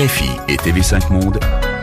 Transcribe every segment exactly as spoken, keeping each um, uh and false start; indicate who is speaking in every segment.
Speaker 1: R F I et T V cinq Monde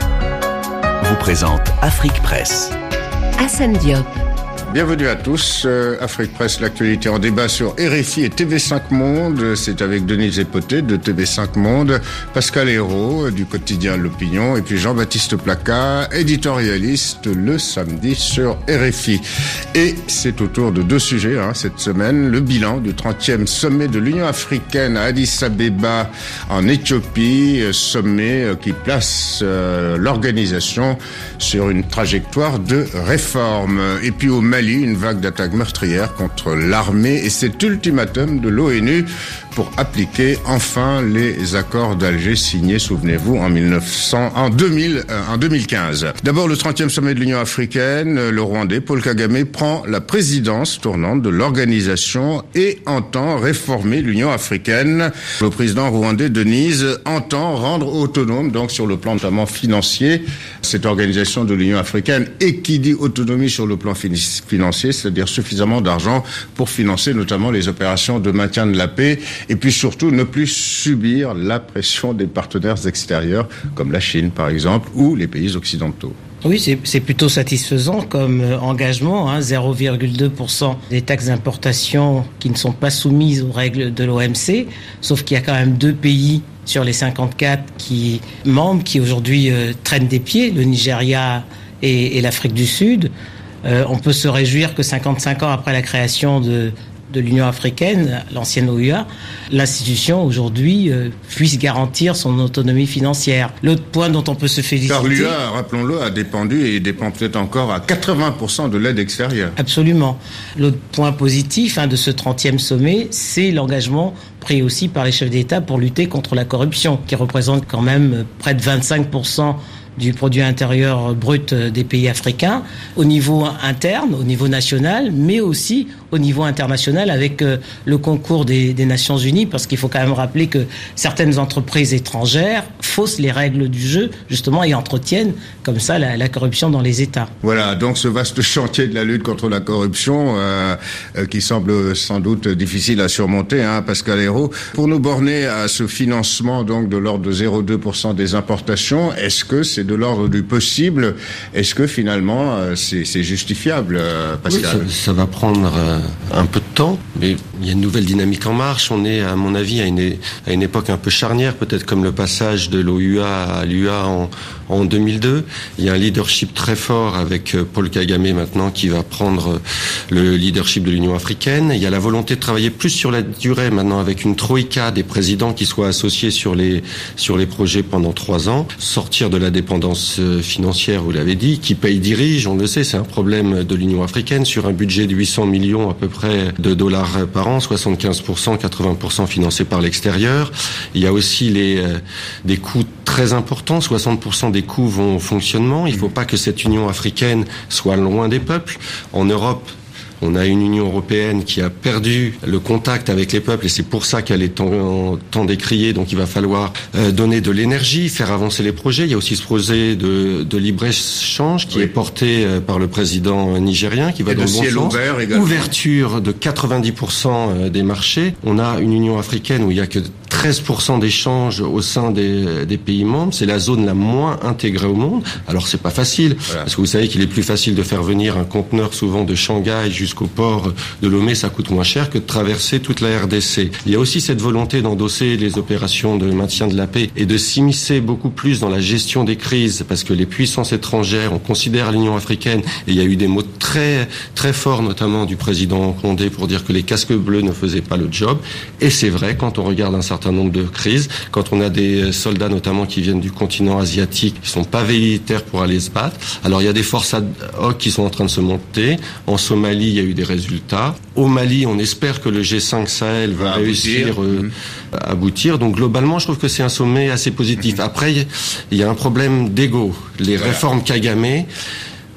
Speaker 1: vous présentent Afrique Presse.
Speaker 2: Hassan Diop.
Speaker 3: Bienvenue à tous, euh, Afrique Presse, l'actualité en débat sur R F I et T V cinq Monde. C'est avec Denise Epoté de T V cinq Monde, Pascal Hérault du quotidien L'Opinion et puis Jean-Baptiste Placard, éditorialiste le samedi sur R F I. Et c'est autour de deux sujets hein, cette semaine. Le bilan du trentième sommet de l'Union africaine à Addis Abeba en Éthiopie, sommet qui place euh, l'organisation sur une trajectoire de réforme. Et puis au Mali, une vague d'attaques meurtrières contre l'armée et cet ultimatum de l'ONU pour appliquer enfin les accords d'Alger signés, souvenez-vous, en mille neuf cents, en deux mille, euh, en deux mille quinze. D'abord, le trentième sommet de l'Union africaine, le Rwandais Paul Kagame prend la présidence tournante de l'organisation et entend réformer l'Union africaine. Le président rwandais Denise entend rendre autonome, donc sur le plan notamment financier, cette organisation de l'Union africaine, et qui dit autonomie sur le plan financier, c'est-à-dire suffisamment d'argent pour financer notamment les opérations de maintien de la paix et puis surtout ne plus subir la pression des partenaires extérieurs comme la Chine par exemple ou les pays occidentaux.
Speaker 4: Oui, c'est, c'est plutôt satisfaisant comme euh, engagement, hein, zéro virgule deux pour cent des taxes d'importation qui ne sont pas soumises aux règles de l'O M C, sauf qu'il y a quand même deux pays sur les cinquante-quatre qui, membres qui aujourd'hui euh, traînent des pieds, le Nigeria et, et l'Afrique du Sud. Euh, on peut se réjouir que cinquante-cinq ans après la création de, de l'Union africaine, l'ancienne O U A, l'institution aujourd'hui euh, puisse garantir son autonomie financière. L'autre point dont on peut se féliciter...
Speaker 3: Car l'U A, rappelons-le, a dépendu et dépend peut-être encore à quatre-vingts pour cent de l'aide extérieure.
Speaker 4: Absolument. L'autre point positif hein, de ce trentième sommet, c'est l'engagement pris aussi par les chefs d'État pour lutter contre la corruption, qui représente quand même près de vingt-cinq pour cent du produit intérieur brut des pays africains, au niveau interne, au niveau national, mais aussi au niveau international avec euh, le concours des, des Nations Unies, parce qu'il faut quand même rappeler que certaines entreprises étrangères faussent les règles du jeu, justement, et entretiennent comme ça la, la corruption dans les États.
Speaker 3: Voilà, donc ce vaste chantier de la lutte contre la corruption, euh, euh, qui semble sans doute difficile à surmonter, hein, Pascal Hérault. Pour nous borner à ce financement donc de l'ordre de zéro virgule deux pour cent des importations, est-ce que c'est de l'ordre du possible? Est-ce que finalement euh, c'est, c'est justifiable, euh, Pascal?
Speaker 5: Oui, ça, ça va prendre euh, un peu de temps, mais il y a une nouvelle dynamique en marche. On est, à mon avis, à une, à une époque un peu charnière, peut-être comme le passage de l'O U A à l'U A en, en deux mille deux. Il y a un leadership très fort avec Paul Kagame maintenant qui va prendre le leadership de l'Union africaine. Il y a la volonté de travailler plus sur la durée maintenant avec une troïka des présidents qui soient associés sur les, sur les projets pendant trois ans. Sortir de la dépendance financière, vous l'avez dit, qui paye dirige, on le sait, c'est un problème de l'Union africaine sur un budget de huit cents millions à peu près de dollars par an, soixante-quinze pour cent, quatre-vingts pour cent financés par l'extérieur. Il y a aussi les, euh, des coûts très importants, soixante pour cent des coûts vont au fonctionnement. Il ne faut pas que cette Union africaine soit loin des peuples. En Europe, on a une Union européenne qui a perdu le contact avec les peuples et c'est pour ça qu'elle est tant, tant décriée. Donc il va falloir euh, donner de l'énergie, faire avancer les projets. Il y a aussi ce projet de, de libre-échange qui oui. est porté euh, par le président nigérien qui va et dans le bon sens.
Speaker 3: Ouvert
Speaker 5: Ouverture de quatre-vingt-dix pour cent des marchés. On a une Union africaine où il y a que treize pour cent d'échanges au sein des, des pays membres. C'est la zone la moins intégrée au monde. Alors c'est pas facile voilà. Parce que vous savez qu'il est plus facile de faire venir un conteneur souvent de Shanghai jusqu'au port de Lomé, ça coûte moins cher que de traverser toute la R D C. Il y a aussi cette volonté d'endosser les opérations de maintien de la paix et de s'immiscer beaucoup plus dans la gestion des crises, parce que les puissances étrangères, on considère l'Union africaine, et il y a eu des mots très très forts, notamment du président Condé, pour dire que les casques bleus ne faisaient pas le job. Et c'est vrai, quand on regarde un certain nombre de crises, quand on a des soldats notamment qui viennent du continent asiatique, qui sont pas militaires pour aller se battre. Alors il y a des forces ad hoc qui sont en train de se monter. En Somalie, il y a eu des résultats. Au Mali, on espère que le G cinq Sahel va, va réussir à euh, mmh. aboutir. Donc globalement, je trouve que c'est un sommet assez positif. Mmh. Après, il y a un problème d'ego. Les voilà. réformes Kagame,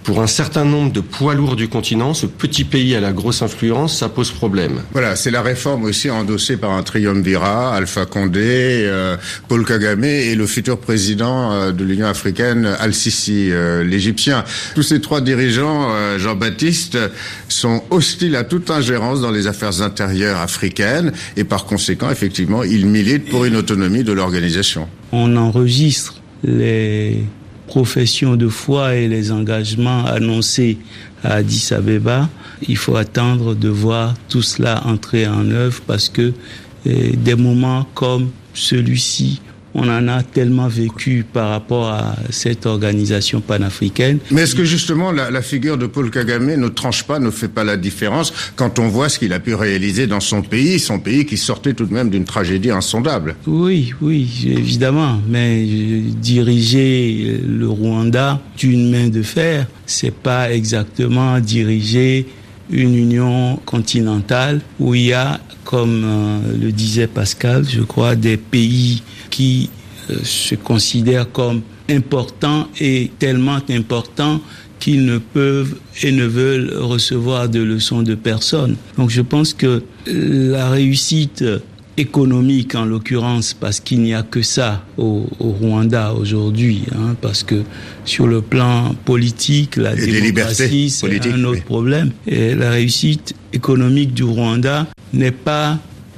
Speaker 5: pour un certain nombre de poids lourds du continent, ce petit pays à la grosse influence, ça pose problème.
Speaker 3: Voilà, c'est la réforme aussi endossée par un triumvirat, Alpha Condé, euh, Paul Kagame et le futur président euh, de l'Union africaine, Al-Sisi, euh, l'Égyptien. Tous ces trois dirigeants, euh, Jean-Baptiste, sont hostiles à toute ingérence dans les affaires intérieures africaines et par conséquent, effectivement, ils militent pour une autonomie de l'organisation.
Speaker 2: On enregistre les professions de foi et les engagements annoncés à Addis Abeba. Il faut attendre de voir tout cela entrer en œuvre parce que eh, des moments comme celui-ci, on en a tellement vécu par rapport à cette organisation panafricaine.
Speaker 3: Mais est-ce que justement la, la figure de Paul Kagame ne tranche pas, ne fait pas la différence quand on voit ce qu'il a pu réaliser dans son pays, son pays qui sortait tout de même d'une tragédie insondable?
Speaker 2: Oui, oui, évidemment. Mais diriger le Rwanda d'une main de fer, c'est pas exactement diriger une union continentale où il y a, comme euh, le disait Pascal, je crois, des pays qui euh, se considèrent comme importants et tellement importants qu'ils ne peuvent et ne veulent recevoir de leçons de personne. Donc je pense que la réussite économique, en l'occurrence, parce qu'il n'y a que ça au, au Rwanda aujourd'hui, hein, parce que sur le plan politique, la
Speaker 3: et
Speaker 2: démocratie, c'est un autre oui. problème. Et la réussite économique du Rwanda n'est pas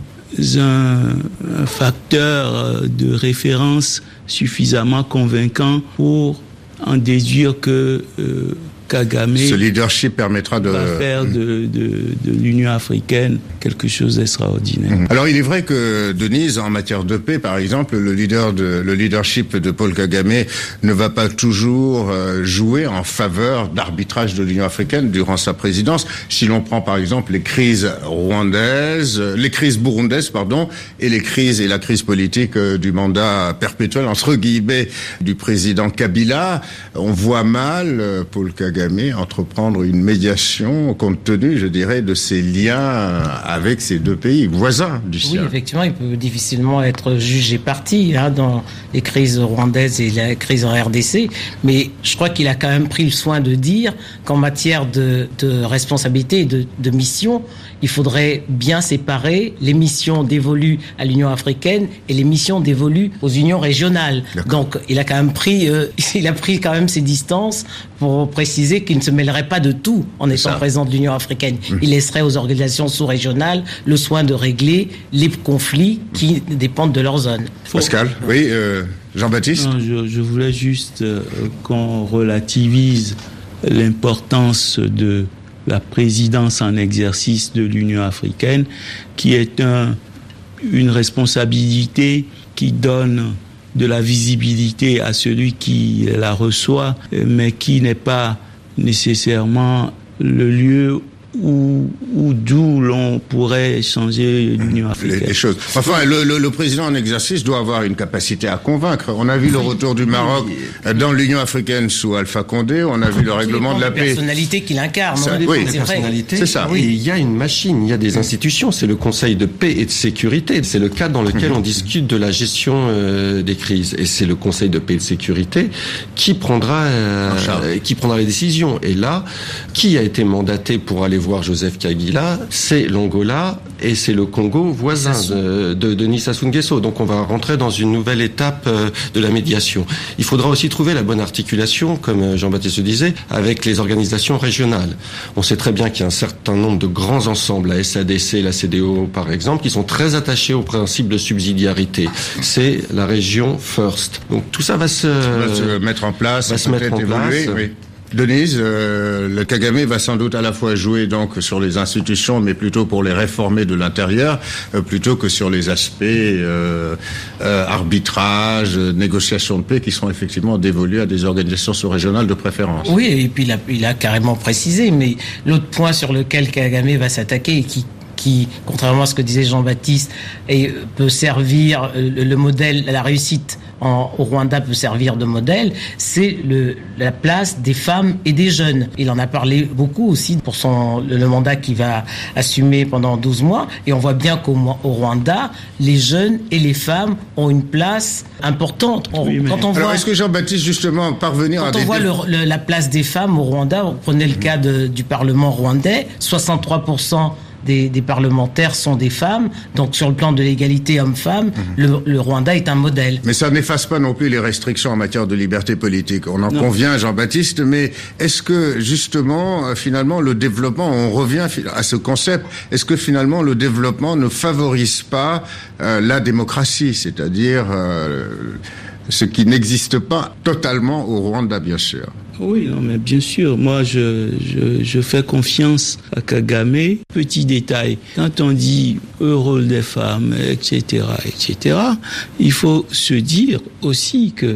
Speaker 2: un, un facteur de référence suffisamment convaincant pour en déduire que euh, Kagame
Speaker 3: ce leadership permettra de
Speaker 2: va faire de, de, de l'Union africaine quelque chose d'extraordinaire.
Speaker 3: Alors il est vrai que Denise, en matière de paix, par exemple, le leader de le leadership de Paul Kagame ne va pas toujours jouer en faveur d'arbitrage de l'Union africaine durant sa présidence. Si l'on prend par exemple les crises rwandaises, les crises burundaises, pardon, et les crises et la crise politique du mandat perpétuel entre guillemets du président Kabila, on voit mal Paul Kagame entreprendre une médiation compte tenu, je dirais, de ses liens avec ces deux pays voisins du sien.
Speaker 4: Oui, effectivement, il peut difficilement être jugé parti hein, dans les crises rwandaises et la crise en R D C, mais je crois qu'il a quand même pris le soin de dire qu'en matière de, de responsabilité et de, de mission, il faudrait bien séparer les missions dévolues à l'Union africaine et les missions dévolues aux unions régionales. D'accord. Donc, il a quand même pris, euh, il a pris quand même ses distances pour préciser qu'il ne se mêlerait pas de tout en étant ça. président de l'Union africaine. Mmh. Il laisserait aux organisations sous-régionales le soin de régler les conflits qui mmh. dépendent de leur zone.
Speaker 3: Pascal, oui, euh, Jean-Baptiste.
Speaker 2: Non, je, je voulais juste euh, qu'on relativise l'importance de la présidence en exercice de l'Union africaine, qui est un, une responsabilité qui donne de la visibilité à celui qui la reçoit, mais qui n'est pas nécessairement le lieu où, où d'où l'on pourrait changer l'Union africaine.
Speaker 3: Les, les choses. Enfin, le, le, le président en exercice doit avoir une capacité à convaincre. On a vu le retour du Maroc dans l'Union africaine sous Alpha Condé. On a vu le règlement de la paix.
Speaker 4: La personnalité qu'il incarne.
Speaker 3: Ça,
Speaker 5: oui,
Speaker 3: c'est
Speaker 5: personnalité.
Speaker 3: C'est ça.
Speaker 5: Oui. Et il y a une machine, il y a des institutions. C'est le Conseil de paix et de sécurité. C'est le cadre dans lequel on discute de la gestion euh, des crises. Et c'est le Conseil de paix et de sécurité qui prendra, euh, qui prendra les décisions. Et là, qui a été mandaté pour aller voir Joseph Kabila, c'est l'Angola et c'est le Congo voisin de, de Denis Sassou Nguesso. Donc on va rentrer dans une nouvelle étape de la médiation. Il faudra aussi trouver la bonne articulation, comme Jean-Baptiste le disait, avec les organisations régionales. On sait très bien qu'il y a un certain nombre de grands ensembles, la S A D C, la C D O par exemple, qui sont très attachés au principe de subsidiarité. C'est la région first. Donc tout ça va se,
Speaker 3: va se mettre en place,
Speaker 5: va se mettre en
Speaker 3: évoluer,
Speaker 5: place.
Speaker 3: Oui. Denise, euh, le Kagame va sans doute à la fois jouer donc sur les institutions, mais plutôt pour les réformer de l'intérieur, euh, plutôt que sur les aspects euh, euh, arbitrage, négociation de paix, qui seront effectivement dévolus à des organisations sous-régionales de préférence.
Speaker 4: Oui, et puis il a, il a carrément précisé, mais l'autre point sur lequel Kagame va s'attaquer et qui qui, contrairement à ce que disait Jean-Baptiste, et peut servir le, le modèle, la réussite en, au Rwanda peut servir de modèle, c'est le, la place des femmes et des jeunes. Il en a parlé beaucoup aussi pour son, le, le mandat qu'il va assumer pendant douze mois. Et on voit bien qu'au au Rwanda, les jeunes et les femmes ont une place importante. On,
Speaker 3: oui, quand on alors, voit, est-ce que Jean-Baptiste, justement, parvenir
Speaker 4: quand
Speaker 3: à...
Speaker 4: Quand on voit le, le, la place des femmes au Rwanda, on prenait le mmh. cas de, du Parlement rwandais, soixante-trois pour cent Des, des parlementaires sont des femmes, donc sur le plan de l'égalité homme-femme, mmh. le, le Rwanda est un modèle.
Speaker 3: Mais ça n'efface pas non plus les restrictions en matière de liberté politique. On en non. convient, Jean-Baptiste, mais est-ce que justement, finalement, le développement, on revient à ce concept, est-ce que finalement le développement ne favorise pas euh, la démocratie, c'est-à-dire euh, ce qui n'existe pas totalement au Rwanda, bien sûr?
Speaker 2: Oui, non, mais bien sûr. Moi, je, je, je fais confiance à Kagame. Petit détail, quand on dit le rôle des femmes, et cetera, et cetera, il faut se dire aussi que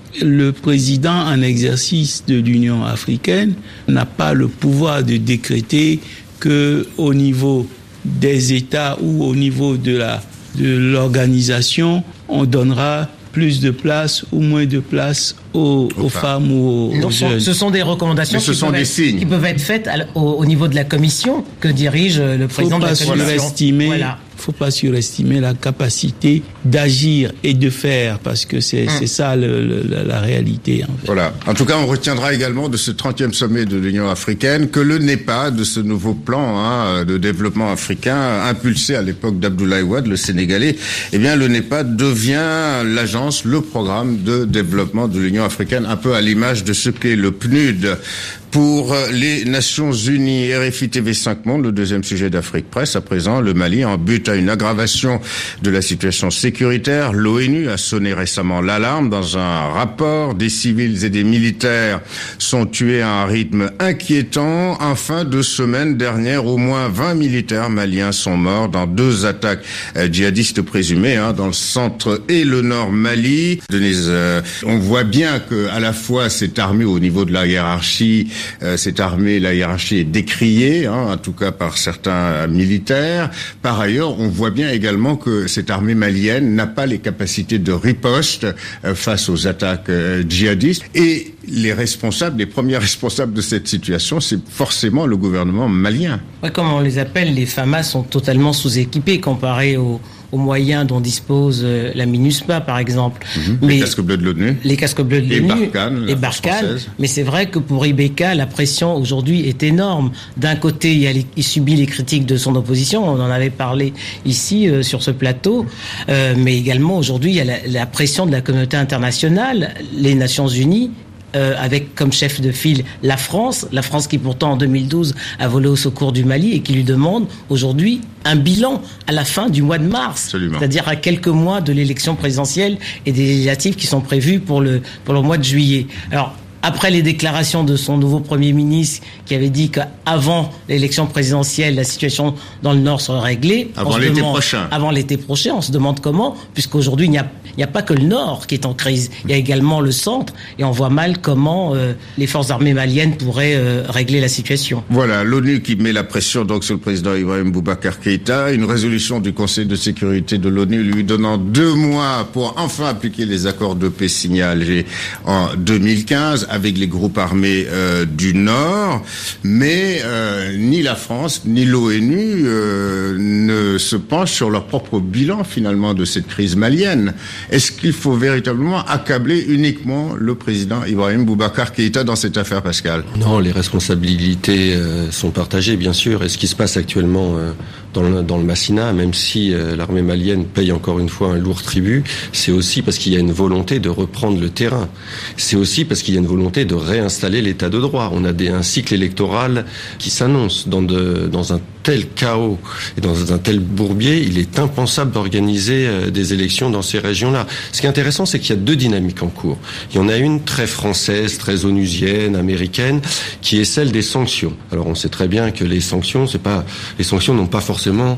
Speaker 2: le président en exercice de l'Union africaine n'a pas le pouvoir de décréter que au niveau des États ou au niveau de la de l'organisation, on donnera plus de place ou moins de place aux, aux femmes ou aux, aux jeunes.
Speaker 4: Ce sont des recommandations
Speaker 3: ce
Speaker 4: qui,
Speaker 3: sont
Speaker 4: peuvent
Speaker 3: des
Speaker 4: être,
Speaker 3: signes.
Speaker 4: qui peuvent être faites à, au, au niveau de la commission que dirige le président de la commission.
Speaker 2: Surestimer,
Speaker 4: voilà.
Speaker 2: Faut pas surestimer la capacité d'agir et de faire, parce que c'est, hum. c'est ça le, le, la, la réalité. En fait.
Speaker 3: Voilà. En tout cas, on retiendra également de ce trentième sommet de l'Union africaine que le NEPAD, de ce nouveau plan hein, de développement africain impulsé à l'époque d'Abdoulaye Wade, le Sénégalais, eh bien le NEPAD devient l'agence, le programme de développement de l'Union africaine, un peu à l'image de ce qu'est le P N U D. Pour les Nations Unies, R F I T V cinq Monde, le deuxième sujet d'Afrique Presse, à présent, le Mali en but à une aggravation de la situation sécuritaire. L'ONU a sonné récemment l'alarme dans un rapport. Des civils et des militaires sont tués à un rythme inquiétant. En fin de semaine dernière, au moins vingt militaires maliens sont morts dans deux attaques djihadistes présumées hein, dans le centre et le nord Mali. Denise, euh, on voit bien que à la fois cette armée au niveau de la hiérarchie, Euh, cette armée, la hiérarchie est décriée, hein, en tout cas par certains militaires. Par ailleurs, on voit bien également que cette armée malienne n'a pas les capacités de riposte euh, face aux attaques euh, djihadistes. Et les responsables, les premiers responsables de cette situation, c'est forcément le gouvernement malien.
Speaker 4: Ouais, comme on les appelle, les FAMA sont totalement sous-équipés comparés aux aux moyens dont dispose euh, la MINUSMA, par exemple.
Speaker 3: Mmh, mais les casques bleus de l'ONU.
Speaker 4: Les casques bleus de l'ONU.
Speaker 3: Et Barkhane.
Speaker 4: Et Barkhane. Mais c'est vrai que pour Ibeka, la pression aujourd'hui est énorme. D'un côté, il, y a les, il subit les critiques de son opposition. On en avait parlé ici, euh, sur ce plateau. Euh, mais également, aujourd'hui, il y a la, la pression de la communauté internationale, les Nations Unies, Euh, avec comme chef de file la France, la France qui pourtant en deux mille douze a volé au secours du Mali et qui lui demande aujourd'hui un bilan à la fin du mois de mars,
Speaker 3: Absolument.
Speaker 4: C'est-à-dire à quelques mois de l'élection présidentielle et des législatives qui sont prévues pour le pour le mois de juillet. Alors après les déclarations de son nouveau Premier ministre qui avait dit qu'avant l'élection présidentielle, la situation dans le Nord serait réglée.
Speaker 3: Avant l'été demande, prochain.
Speaker 4: Avant l'été prochain, on se demande comment, puisqu'aujourd'hui, il n'y a, il n'y a pas que le Nord qui est en crise. Il y a également le Centre, et on voit mal comment euh, les forces armées maliennes pourraient euh, régler la situation.
Speaker 3: Voilà, l'ONU qui met la pression donc sur le président Ibrahim Boubacar Keïta. Une résolution du Conseil de sécurité de l'ONU lui donnant deux mois pour enfin appliquer les accords de paix signés à Alger en deux mille quinze. Avec les groupes armés euh, du Nord, mais euh, ni la France ni l'ONU euh, ne se penchent sur leur propre bilan finalement de cette crise malienne. Est-ce qu'il faut véritablement accabler uniquement le président Ibrahim Boubacar Keïta dans cette affaire, Pascal?
Speaker 5: Non, les responsabilités euh, sont partagées, bien sûr. Et ce qui se passe actuellement euh, dans le, dans le Massina, même si euh, l'armée malienne paye encore une fois un lourd tribut, c'est aussi parce qu'il y a une volonté de reprendre le terrain. C'est aussi parce qu'il y a une volonté de réinstaller l'état de droit. On a des, un cycle électoral qui s'annonce dans, de, dans un tel chaos et dans un tel bourbier, il est impensable d'organiser euh, des élections dans ces régions-là. Ce qui est intéressant, c'est qu'il y a deux dynamiques en cours. Il y en a une très française, très onusienne, américaine, qui est celle des sanctions. Alors on sait très bien que les sanctions, c'est pas, les sanctions n'ont pas forcément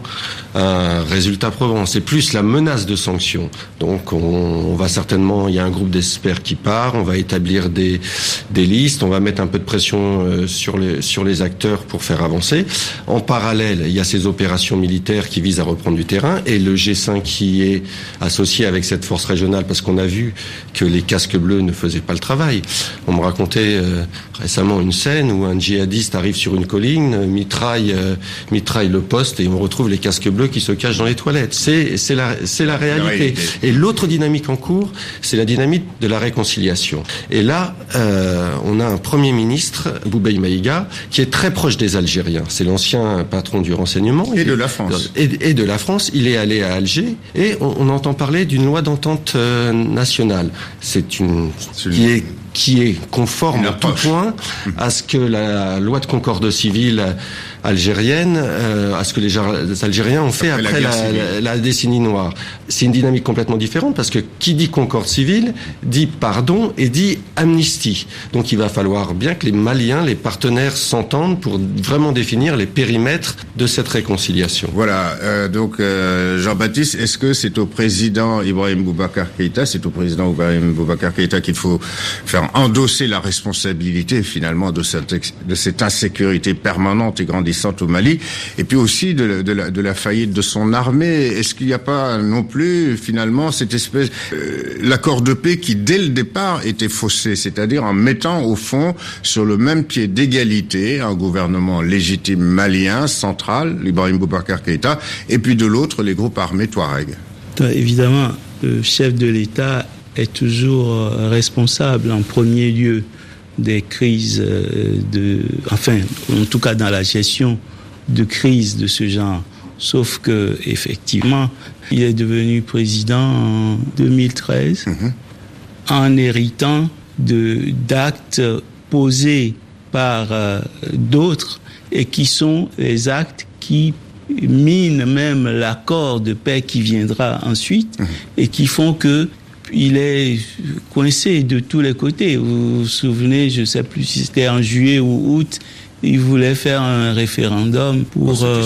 Speaker 5: un résultat probant. C'est plus la menace de sanctions. Donc on, on va certainement, il y a un groupe d'experts qui part, on va établir des des listes, on va mettre un peu de pression euh, sur les sur les acteurs pour faire avancer. En parallèle, parallèle, il y a ces opérations militaires qui visent à reprendre du terrain et le G cinq qui est associé avec cette force régionale parce qu'on a vu que les casques bleus ne faisaient pas le travail. On me racontait euh, récemment une scène où un djihadiste arrive sur une colline, mitraille, euh, mitraille le poste et on retrouve les casques bleus qui se cachent dans les toilettes. C'est, c'est la, c'est la réalité. La réalité. Et l'autre dynamique en cours, c'est la dynamique de la réconciliation. Et là, euh, on a un Premier ministre, Boubaï Maïga, qui est très proche des Algériens. C'est l'ancien patron du renseignement.
Speaker 3: Et de la France.
Speaker 5: Et, et de la France. Il est allé à Alger et on, on entend parler d'une loi d'entente euh, nationale. C'est une, c'est qui est qui est conforme à tout point à ce que la loi de concorde civile algérienne, euh, à ce que les, les Algériens ont fait après, après la, la, la décennie noire. C'est une dynamique complètement différente parce que qui dit concorde civile dit pardon et dit amnistie. Donc il va falloir bien que les Maliens, les partenaires s'entendent pour vraiment définir les périmètres de cette réconciliation.
Speaker 3: Voilà, euh, donc euh, Jean-Baptiste, est-ce que c'est au président Ibrahim Boubacar Keïta, c'est au président Ibrahim Boubacar Keïta qu'il faut faire endosser la responsabilité finalement de cette, de cette insécurité permanente et grandissante au Mali, et puis aussi de la, de la, de la faillite de son armée? Est-ce qu'il n'y a pas non plus finalement cette espèce euh, l'accord de paix qui dès le départ était faussé, c'est-à-dire en mettant au fond sur le même pied d'égalité un gouvernement légitime malien, central, Ibrahim Boubacar Keïta, et puis de l'autre les groupes armés Touareg?
Speaker 2: Évidemment, le chef de l'État est toujours responsable en premier lieu des crises de, enfin, en tout cas dans la gestion de crises de ce genre. Sauf que, effectivement, il est devenu président en deux mille treize, mmh. en héritant de, d'actes posés par euh, d'autres et qui sont les actes qui minent même l'accord de paix qui viendra ensuite mmh. et qui font que il est coincé de tous les côtés. Vous vous souvenez, je ne sais plus si c'était en juillet ou août, il voulait faire un référendum pour euh,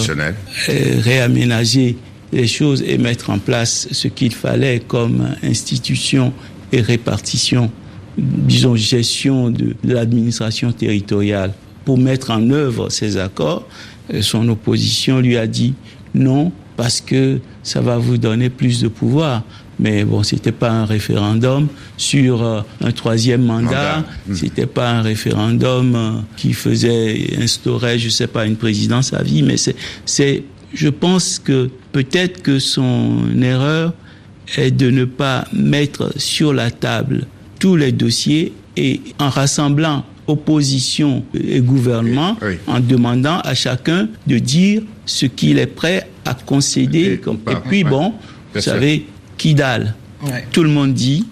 Speaker 2: réaménager les choses et mettre en place ce qu'il fallait comme institution et répartition, disons gestion de, de l'administration territoriale. Pour mettre en œuvre ces accords, son opposition lui a dit non, parce que ça va vous donner plus de pouvoir. Mais bon, c'était pas un référendum sur euh, un troisième mandat, mandat. Mmh. C'était pas un référendum euh, qui faisait instaurer, je sais pas, une présidence à vie, mais c'est, c'est, je pense que peut-être que son erreur est de ne pas mettre sur la table tous les dossiers et en rassemblant opposition et gouvernement, oui, oui. en demandant à chacun de dire ce qu'il est prêt à concéder. Et, comme, et puis bon, vous savez, Kidal, ouais. tout le monde dit,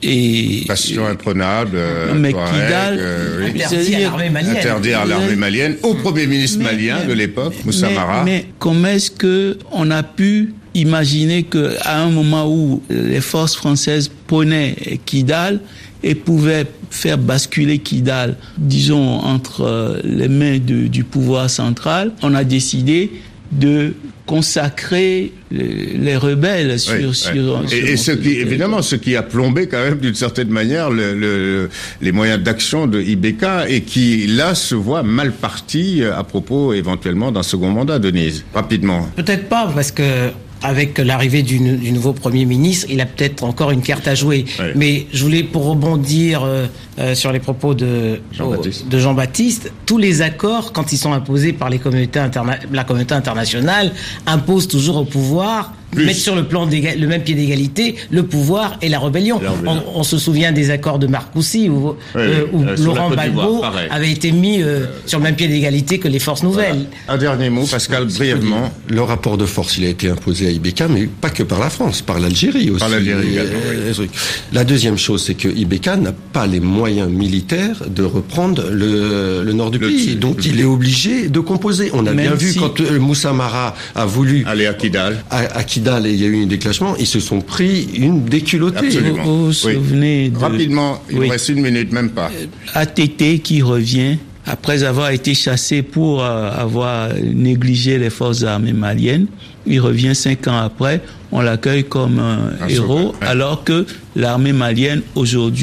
Speaker 2: et
Speaker 3: passion imprenable, euh,
Speaker 2: mais Kidal,
Speaker 3: euh, oui.
Speaker 4: interdit à l'armée malienne,
Speaker 3: interdit à l'armée malienne, au premier ministre mais, malien mais, de l'époque, Moussa Mara.
Speaker 2: Mais, mais comment est-ce que on a pu imaginer que à un moment où les forces françaises prenaient Kidal et pouvaient faire basculer Kidal, disons, entre les mains de, du pouvoir central, on a décidé de consacrer les, les rebelles sur,
Speaker 3: oui,
Speaker 2: sur,
Speaker 3: oui.
Speaker 2: sur
Speaker 3: et, et ce qui évidemment ce qui a plombé quand même d'une certaine manière le, le, les moyens d'action de I B K et qui là se voit mal parti à propos éventuellement d'un second mandat. Denise, rapidement.
Speaker 4: Peut-être pas, parce que avec l'arrivée du, du nouveau Premier ministre, il a peut-être encore une carte à jouer. Oui. Mais je voulais, pour rebondir euh, euh, sur les propos de Jean-Baptiste. de Jean-Baptiste, tous les accords, quand ils sont imposés par les communautés interna- la communauté internationale, imposent toujours au pouvoir Plus. mettre sur le plan le même pied d'égalité le pouvoir et la rébellion. La rébellion. On, on se souvient des accords de Marcoussis où, oui, euh, où euh, Laurent Gbagbo avait été mis euh, euh, sur le même pied d'égalité que les forces nouvelles.
Speaker 3: Voilà. Un dernier mot, Pascal, brièvement.
Speaker 5: Le rapport de force, il a été imposé à I B K, mais pas que par la France, par l'Algérie aussi.
Speaker 3: Par l'Algérie,
Speaker 5: euh, oui. La deuxième chose, c'est que I B K n'a pas les moyens militaires de reprendre le, le nord du le pays. Donc il est obligé de composer. On a Même bien vu si... quand euh, Moussa Mara a voulu
Speaker 3: aller à Kidal.
Speaker 5: À, à Kidal, et il y a eu un déclenchement, ils se sont pris une déculottée.
Speaker 3: Absolument.
Speaker 2: Vous vous
Speaker 3: oui.
Speaker 2: souvenez de...
Speaker 3: Rapidement, il oui. reste une minute, même pas.
Speaker 2: A T T qui revient après avoir été chassé pour euh, avoir négligé les forces armées maliennes. Il revient cinq ans après, on l'accueille comme un, un héros, ouais. alors que l'armée malienne aujourd'hui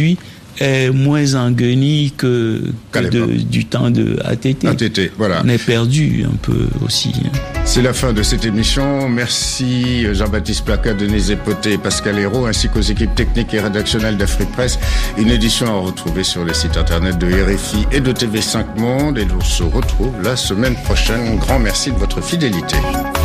Speaker 2: est moins en guenille que, que de, du temps de A T T.
Speaker 3: A T T, voilà.
Speaker 2: On est perdu un peu aussi.
Speaker 3: C'est la fin de cette émission. Merci Jean-Baptiste Placat, Denise Epoté et Pascal Hérault, ainsi qu'aux équipes techniques et rédactionnelles d'Afrique Presse. Une édition à retrouver sur les sites internet de R F I et de T V cinq Monde. Et on se retrouve la semaine prochaine. Un grand merci de votre fidélité.